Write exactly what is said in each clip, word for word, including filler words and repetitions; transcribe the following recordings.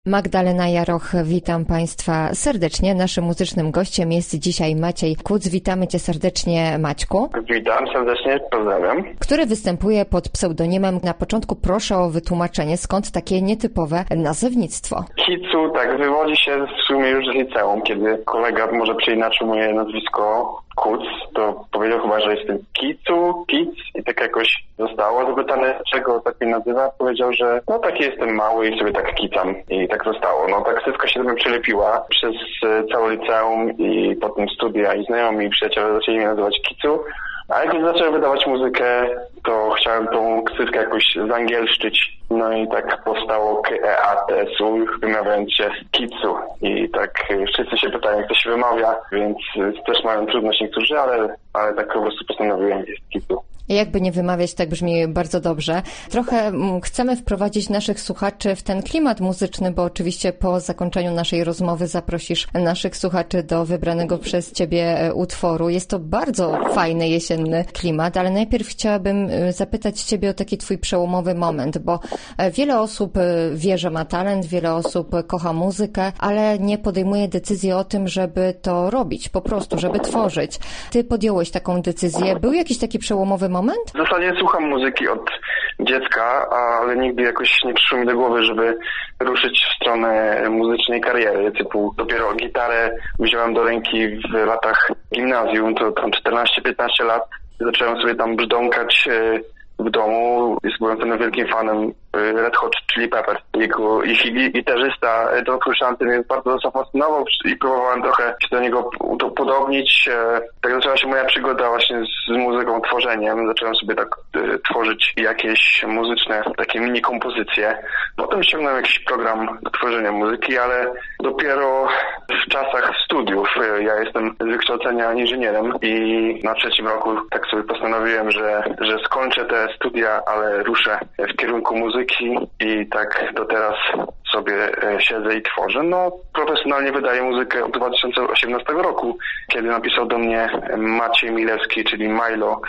Magdalena Jaroch, witam Państwa serdecznie. Naszym muzycznym gościem jest dzisiaj Maciej Kuc. Witamy Cię serdecznie, Maćku. Witam serdecznie, pozdrawiam. Który występuje pod pseudonimem. Na początku proszę o wytłumaczenie, skąd takie nietypowe nazewnictwo. Kicu, tak, wywodzi się w sumie już z liceum, kiedy kolega może przeinaczył moje nazwisko Kuc, to powiedział chyba, że jestem Kicu, Kic i tak jakoś zostało. Zapytany, czego tak mnie nazywa, powiedział, że no taki jestem mały i sobie tak kicam i tak zostało. No tak wszystko się do mnie przylepiła przez całe liceum i potem studia i znajomi i przyjaciele zaczęli mnie nazywać Kicu. A jak zacząłem wydawać muzykę, to chciałem tą ksywkę jakoś zangielszczyć. No i tak powstało K E A T S U, wymawiając się Kicu. I tak wszyscy się pytają, jak to się wymawia, więc też mają trudność niektórzy, ale, ale tak po prostu postanowiłem, jest Kicu. Jakby nie wymawiać, tak brzmi bardzo dobrze. Trochę chcemy wprowadzić naszych słuchaczy w ten klimat muzyczny, bo oczywiście po zakończeniu naszej rozmowy zaprosisz naszych słuchaczy do wybranego przez Ciebie utworu. Jest to bardzo fajny jesienny klimat, ale najpierw chciałabym zapytać Ciebie o taki Twój przełomowy moment, bo wiele osób wie, że ma talent, wiele osób kocha muzykę, ale nie podejmuje decyzji o tym, żeby to robić, po prostu, żeby tworzyć. Ty podjąłeś taką decyzję. Był jakiś taki przełomowy moment? W zasadzie słucham muzyki od dziecka, ale nigdy jakoś nie przyszło mi do głowy, żeby ruszyć w stronę muzycznej kariery. Typu dopiero gitarę wziąłem do ręki w latach gimnazjum, to tam czternaście piętnaście lat. Zacząłem sobie tam brzdąkać w domu. Byłem wtedy wielkim fanem Red Hot Chili Peppers. Jego, ich gitarzysta John Frusciante mnie bardzo zafascynował i próbowałem trochę się do niego upodobnić. Tak zaczęła się moja przygoda właśnie z muzyką, tworzeniem. Zacząłem sobie tak tworzyć jakieś muzyczne, takie mini kompozycje. Potem ściągnąłem jakiś program do tworzenia muzyki, ale dopiero w czasach studiów. Ja jestem z wykształcenia inżynierem i na trzecim roku tak sobie postanowiłem, że, że skończę te studia, ale ruszę w kierunku muzyki i tak do teraz sobie siedzę i tworzę. No, profesjonalnie wydaję muzykę od dwa tysiące osiemnastego roku, kiedy napisał do mnie Maciej Milewski, czyli Milo,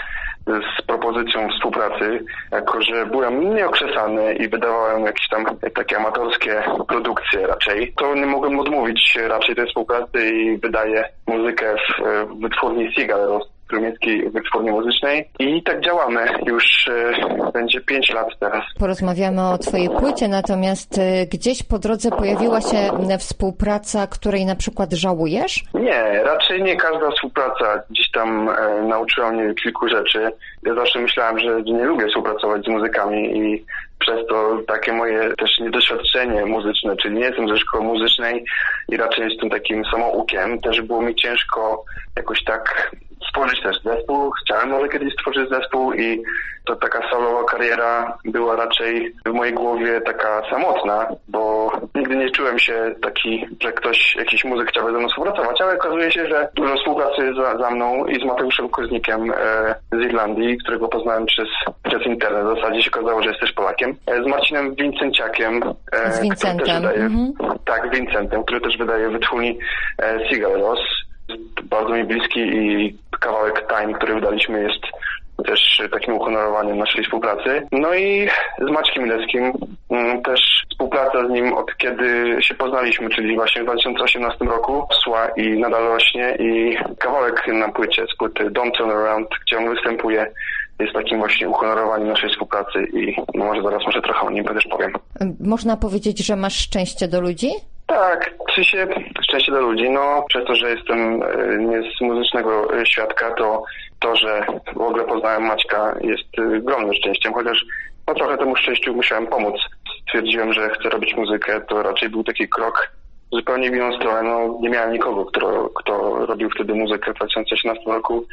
z propozycją współpracy, jako że byłem nieokrzesany i wydawałem jakieś tam takie amatorskie produkcje raczej, to nie mogłem odmówić raczej tej współpracy i wydaję muzykę w wytwórni Sigal, Kromieckiej wytwórni muzycznej i tak działamy. Już y, będzie pięć lat teraz. Porozmawiamy o Twojej płycie, natomiast y, gdzieś po drodze pojawiła się współpraca, której na przykład żałujesz? Nie, raczej nie każda współpraca gdzieś tam e, nauczyła mnie kilku rzeczy. Ja zawsze myślałem, że nie lubię współpracować z muzykami i przez to takie moje też niedoświadczenie muzyczne, czyli nie jestem ze szkoły muzycznej i raczej jestem takim samoukiem. Też było mi ciężko jakoś tak stworzyć też zespół. Chciałem może kiedyś stworzyć zespół i to taka solowa kariera była raczej w mojej głowie taka samotna, bo nigdy nie czułem się taki, że ktoś, jakiś muzyk chciałby ze mną współpracować, ale okazuje się, że dużo współpracy jest za, za mną i z Mateuszem Koznikiem e, z Irlandii, którego poznałem przez, przez internet. W zasadzie się okazało, że jest też Polakiem. E, z Marcinem Wincenciakiem. E, z Vincentem. Wydaje, mhm. Tak, Vincentem, który też wydaje wytwórni e, Sigal Ross. Bardzo mi bliski i kawałek Time, który wydaliśmy, jest też takim uhonorowaniem naszej współpracy. No i z Maćkiem Milewskim też współpraca z nim od kiedy się poznaliśmy, czyli właśnie w dwa tysiące osiemnastym roku szła i nadal rośnie i kawałek na płycie z płyty Don't Turn Around, gdzie on występuje, jest takim właśnie uhonorowaniem naszej współpracy i no może zaraz może trochę o nim też powiem. Można powiedzieć, że masz szczęście do ludzi? Tak, czy się szczęście do ludzi, no przez to, że jestem nie z muzycznego świadka, to to, że w ogóle poznałem Maćka jest ogromnym szczęściem, chociaż no trochę temu szczęściu musiałem pomóc. Stwierdziłem, że chcę robić muzykę, to raczej był taki krok zupełnie w inną stronę. No, nie miałem nikogo, kto, kto robił wtedy muzykę w dwa tysiące osiemnastym roku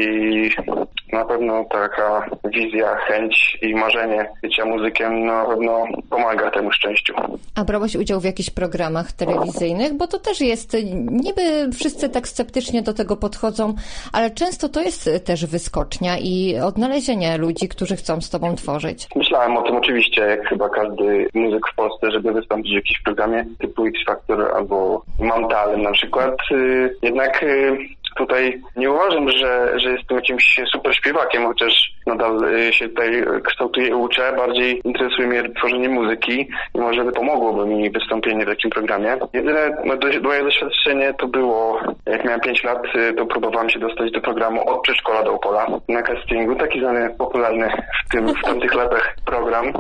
i na pewno taka wizja, chęć i marzenie bycia muzykiem na pewno pomaga temu szczęściu. A brałeś udział w jakichś programach telewizyjnych? Bo to też jest, niby wszyscy tak sceptycznie do tego podchodzą, ale często to jest też wyskocznia i odnalezienie ludzi, którzy chcą z tobą tworzyć. Myślałem o tym oczywiście, jak chyba każdy muzyk w Polsce, żeby wystąpić w jakimś programie typu X Factor albo Mam Talent na przykład. Jednak tutaj nie uważam, że, że jestem jakimś super śpiewakiem, chociaż nadal się tutaj kształtuję i uczę. Bardziej interesuje mnie tworzenie muzyki i może pomogłoby mi wystąpienie w takim programie. Jedyne moje doświadczenie to było, jak miałem pięć lat, to próbowałem się dostać do programu Od Przedszkola do Opola na castingu. Taki znany, popularny w, tym, w tamtych latach program.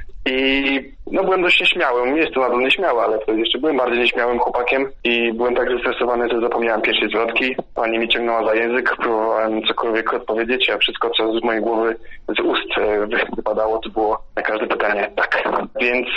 I no byłem dość nieśmiałym, jestem nadal nieśmiały, ale wtedy jeszcze byłem bardziej nieśmiałym chłopakiem i byłem tak zestresowany, że zapomniałem pierwszej zwrotki. Pani mi ciągnęła za język, próbowałem cokolwiek odpowiedzieć, a wszystko, co z mojej głowy, z ust wypadało, to było na każde pytanie tak. Więc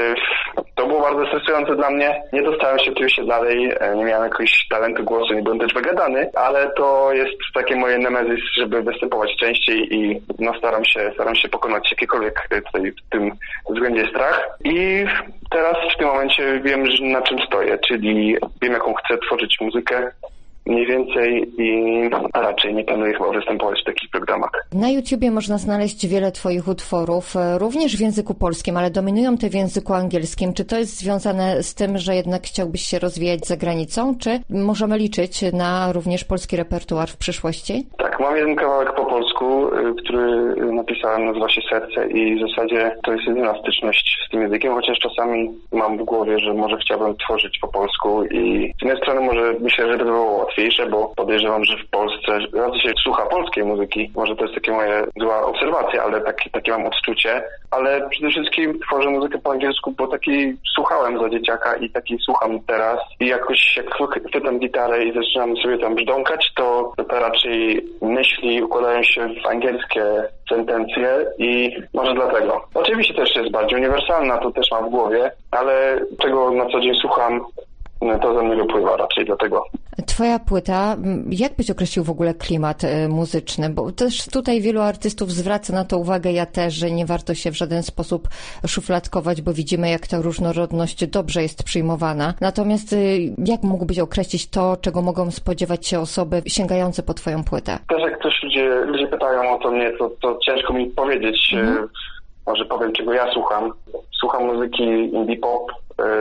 yy, to było bardzo stresujące dla mnie. Nie dostałem się oczywiście dalej, nie miałem jakiegoś talentu głosu, nie byłem też wygadany, ale to jest takie moje nemezis, żeby występować częściej i no staram się, staram się pokonać jakiekolwiek tutaj w tym względzie strach. I teraz w tym momencie wiem, na czym stoję, czyli wiem, jaką chcę tworzyć muzykę mniej więcej i a raczej nie planuję chyba występować w takich programach. Na YouTubie można znaleźć wiele Twoich utworów, również w języku polskim, ale dominują te w języku angielskim. Czy to jest związane z tym, że jednak chciałbyś się rozwijać za granicą, czy możemy liczyć na również polski repertuar w przyszłości? Tak, mam jeden kawałek po polsku, który napisałem, nazywa się Serce i w zasadzie to jest jedyna styczność z tym językiem, chociaż czasami mam w głowie, że może chciałbym tworzyć po polsku i z jednej strony może myślę, że by było łatwiejsze, bo podejrzewam, że w Polsce raczej się słucha polskiej muzyki. Może to jest takie moje zła obserwacja, ale takie, takie mam odczucie. Ale przede wszystkim tworzę muzykę po angielsku, bo taki słuchałem za dzieciaka i taki słucham teraz. I jakoś jak chwytam gitarę i zaczynam sobie tam brzdąkać, to, to raczej myśli układają się w angielskie sentencje i może dlatego. Oczywiście też jest bardziej uniwersalna, to też mam w głowie, ale czego na co dzień słucham, to ze mnie wypływa raczej dlatego. Twoja płyta, jak byś określił w ogóle klimat muzyczny? Bo też tutaj wielu artystów zwraca na to uwagę, ja też, że nie warto się w żaden sposób szufladkować, bo widzimy, jak ta różnorodność dobrze jest przyjmowana. Natomiast jak mógłbyś określić to, czego mogą spodziewać się osoby sięgające po twoją płytę? Też jak ktoś ludzie, ludzie pytają o to mnie, to, to ciężko mi powiedzieć. Mhm. Może powiem, czego ja słucham. Słucham muzyki indie pop,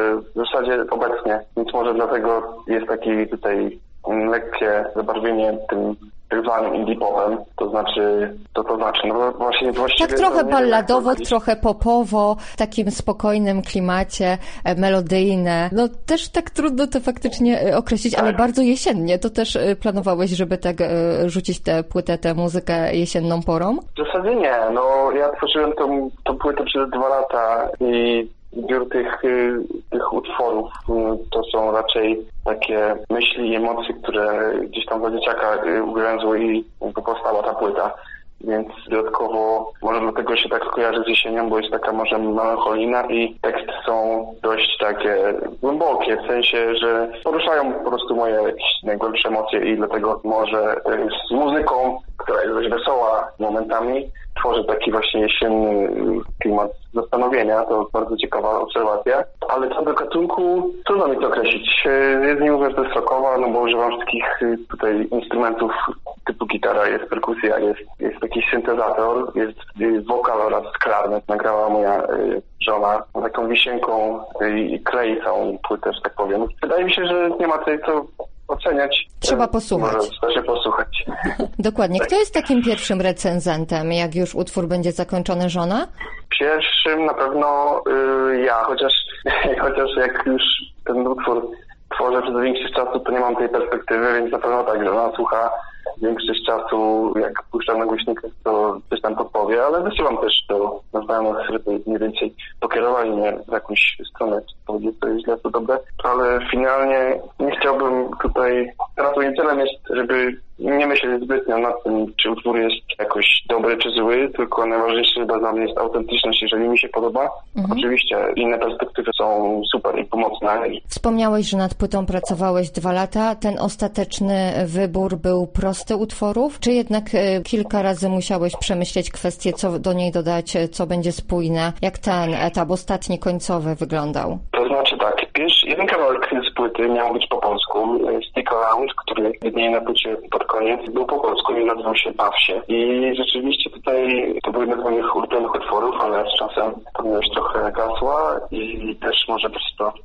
w zasadzie obecnie, więc może dlatego jest taki tutaj lekkie zabarwienie tym tak zwanym indie popem, to znaczy, to to znaczy, no właśnie właściwie... Tak trochę balladowo, trochę popowo, w takim spokojnym klimacie, melodyjne. No też tak trudno to faktycznie określić, tak. Ale bardzo jesiennie. To też planowałeś, żeby tak rzucić tę płytę, tę muzykę jesienną porą? W zasadzie nie, no ja tworzyłem tą, tą płytę przez dwa lata i zbiór tych, tych utworów to są raczej takie myśli i emocje, które gdzieś tam dla dzieciaka ugrzęzły i powstała ta płyta. Więc dodatkowo może dlatego się tak kojarzy z jesienią, bo jest taka może melancholijna i teksty są dość takie głębokie, w sensie, że poruszają po prostu moje jakieś najgłębsze emocje i dlatego może z muzyką, która jest dość wesoła momentami, tworzy taki właśnie jesienny klimat zastanowienia. To bardzo ciekawa obserwacja. Ale co do gatunku, trudno mi to określić. Jest nie mówię, że to jest rockowa, no bo używam wszystkich tutaj instrumentów typu gitara, jest perkusja, jest, jest jakiś syntezator, jest, jest wokal oraz klarnet. Nagrała moja y, żona taką wisienką y, i klei całą płytę, że tak powiem. Wydaje mi się, że nie ma tutaj co oceniać. Trzeba posłuchać. Może się posłuchać. Dokładnie. Kto jest takim pierwszym recenzentem, jak już utwór będzie zakończony, żona? Pierwszym na pewno y, ja, chociaż, chociaż jak już ten utwór tworzę przez większość czasu, to nie mam tej perspektywy, więc na pewno tak, że ona słucha większość czasu, jak puszczam na głośnikach, to coś tam podpowie, ale wysyłam też do na znajomych, żeby mniej więcej pokierowali mnie w jakąś stronę, czy to będzie to źle, to dobre, ale finalnie nie chciałbym tutaj, teraz moim celem jest, żeby nie myśleć zbytnio nad tym, czy utwór jest jakoś dobry czy zły, tylko najważniejsze chyba dla mnie jest autentyczność, jeżeli mi się podoba. Mhm. Oczywiście inne perspektywy są super i pomocne. Wspomniałeś, że nad płytą pracowałeś dwa lata. Ten ostateczny wybór był prosty utworów, czy jednak kilka razy musiałeś przemyśleć kwestię, co do niej dodać, co będzie spójne? Jak ten etap ostatni, końcowy wyglądał? To znaczy tak, pierwszy, jeden kawałek z płyty miał być po polsku, Stick Around, który widnieje na płycie pod koniec, był po polsku i nazywał się Baw się. I rzeczywiście tutaj to był jeden z moich ulubionych utworów, ale z czasem to już trochę gasła i też może być to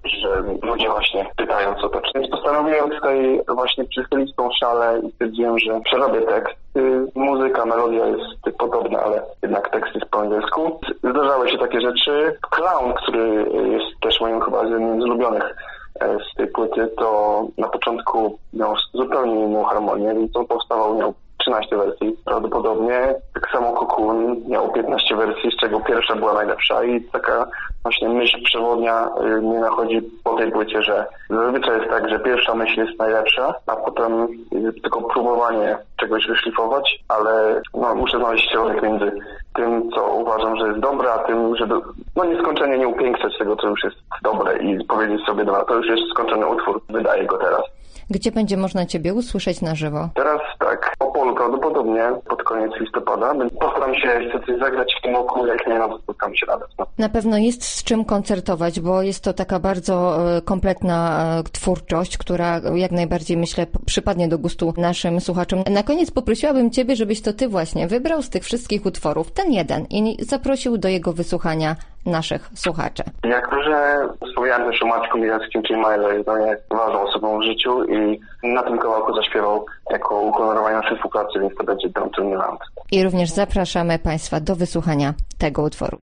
że ludzie właśnie pytają, co to. Więc postanowiłem tutaj właśnie przychylić tą szalę i stwierdziłem, że przerobię tekst. Muzyka, melodia jest podobna, ale jednak tekst jest po angielsku. Zdarzały się takie rzeczy. Clown, który jest też moim chyba jednym z ulubionych z tej płyty, to na początku miał zupełnie inną harmonię, więc on powstawał, miał trzynaście wersji prawdopodobnie. Tak samo Cocoon miał piętnaście wersji, z czego pierwsza była najlepsza i taka właśnie myśl przewodnia mnie nachodzi po tej płycie, że zazwyczaj jest tak, że pierwsza myśl jest najlepsza, a potem tylko próbowanie czegoś wyszlifować, ale no, muszę znaleźć środek między tym, co uważam, że jest dobre, a tym, żeby no nieskończenie nie upiększać tego, co już jest dobre i powiedzieć sobie, dobra, to już jest skończony utwór, wydaję go teraz. Gdzie będzie można Ciebie usłyszeć na żywo? Teraz tak, w Opolu prawdopodobnie pod koniec listopada. Postaram się jeszcze coś zagrać w tym roku, jak nie, no to spotkamy się nawet. No. Na pewno jest z czym koncertować, bo jest to taka bardzo kompletna twórczość, która jak najbardziej, myślę, przypadnie do gustu naszym słuchaczom. Na koniec poprosiłabym Ciebie, żebyś to Ty właśnie wybrał z tych wszystkich utworów ten jeden i zaprosił do jego wysłuchania naszych słuchaczy. Jako, że wspomniałem też o Maćku Migackim, czyli Miley, no jest ważną osobą w życiu i na tym kawałku zaśpiewał jako uhonorowanie naszej współpracy, więc to będzie Down to New Land. I również zapraszamy Państwa do wysłuchania tego utworu.